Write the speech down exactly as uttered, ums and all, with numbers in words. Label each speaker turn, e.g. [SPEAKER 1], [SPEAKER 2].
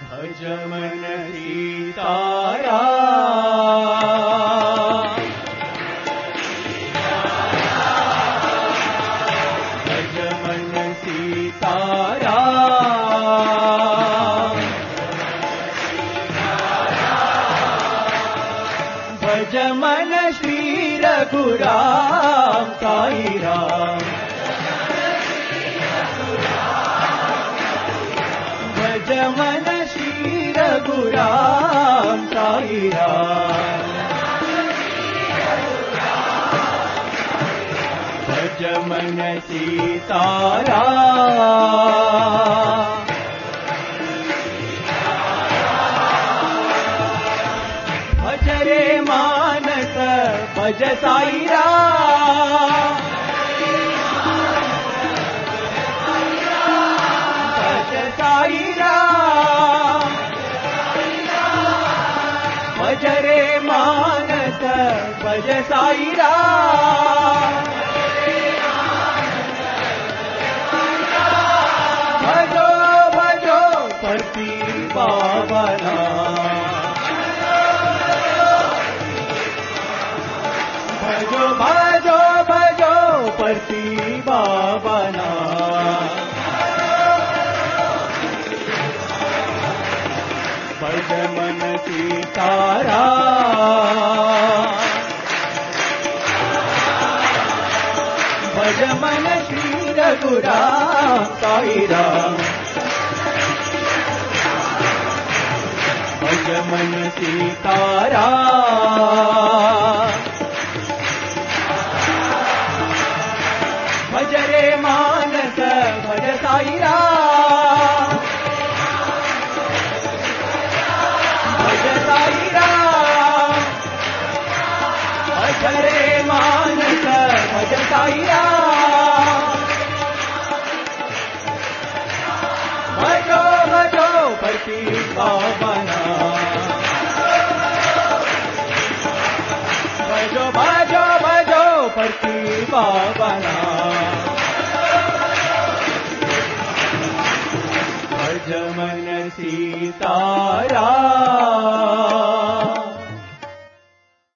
[SPEAKER 1] भज मन सीतारा भज मन सीतारा भज मन श्री रघुराम साई राम भज मन श्री रघुराम साई राम भज मन सीतारा भज रे मानस भज साई राम भज साई राम भज रे मानस भज साई राम भजो भजो परती पावना भजो भजो भजो परती पावना भज मन सीतारा भज मन श्री रघुराम साई राम भज मन सीतारा भज रे मानस भज साई राम भज साई राम भज रे मानस भज साई राम भजो भजो परती पावना भजो भजो भजो परती पावना